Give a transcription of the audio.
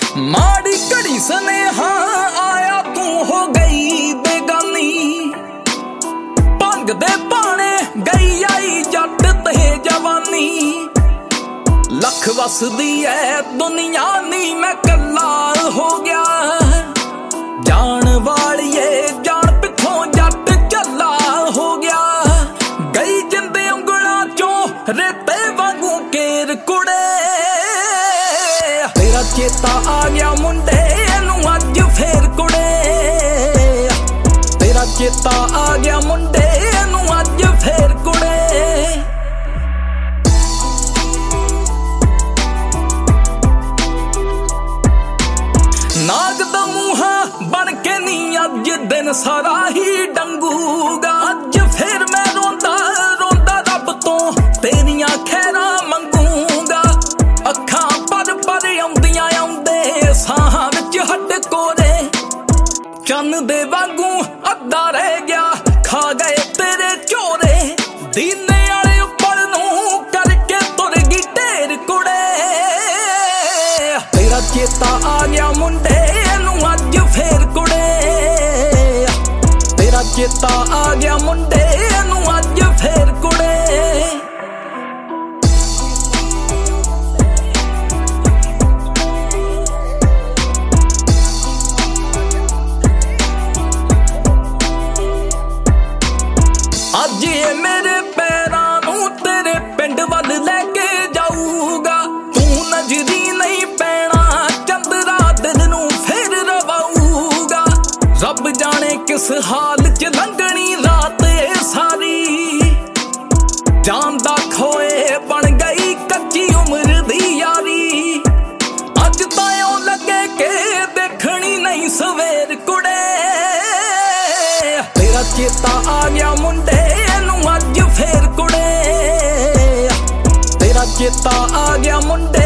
माड़ी घड़ी स्नेहा आया तू हो गई बेगानी, भंग दे पाने गई आई जट ते जवानी। लख वसदी है दुनिया नी मैं कला हो गया, जान वालिए जान पिछों जट चला हो गया। गई जिंदे उंगला चों रेते वांगू केर कुड़े, तेरा चेता आ गया मुंडे नू अज फेर कुड़े। तेरा चेता आ गया मुंडे नू अज फेर कुड़े। नाग दा मूहा बन के नी अज दिन सारा ही डंगूगा। अज फिर मैं रोंदा रोंदा रब तो तेरियां खैरा मंगूगा। अखां पर आउंदियां आउंदे साह विच हट कोरे, चन्न दे वांगू अद्धा रह गया खा गए तेरे चोरे। दीने आले उपर नू करके तुर गई ढेर कुड़े, तेरा चेता आ गया मुंडे नू अज फेर कुड़े। तेरा चेता आ गया मुंडे नू अज फेर कुड़े। अज ये मेरे पैरां नू तेरे पिंड वल लैके जाऊगा। तू नजरी नहीं पैना चंदरा दिल नू फिर रवाऊगा। रब जाने किस हाल च लंघनी रात ए सारी, जान दा खोए बन गई कच्ची उम्र दी यारी। अज तायों लगे के देखनी नहीं सवेर कुड़े, तेरा चेता आ गया मुंडे नू अज फेर कुड़े। तेरा चेता आ गया मुंडे